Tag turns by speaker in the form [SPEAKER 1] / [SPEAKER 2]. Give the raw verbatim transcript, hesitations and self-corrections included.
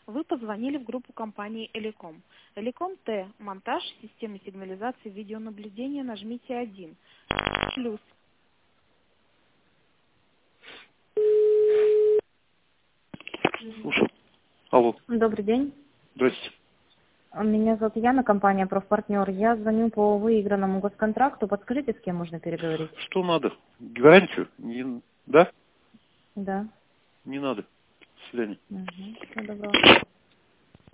[SPEAKER 1] Вы позвонили в группу компании Элеком. Элеком Т. Монтаж системы сигнализации видеонаблюдения. Нажмите один. Плюс.
[SPEAKER 2] Слушай. Алло.
[SPEAKER 3] Добрый день.
[SPEAKER 2] Здрасте.
[SPEAKER 3] Меня зовут Яна, компания «Профпартнер». Я звоню по выигранному госконтракту. Подскажите, с кем можно переговорить?
[SPEAKER 2] Что надо? Гарантию? Не... Да?
[SPEAKER 3] Да.
[SPEAKER 2] Не надо. До свидания.
[SPEAKER 3] Угу. Всего доброго.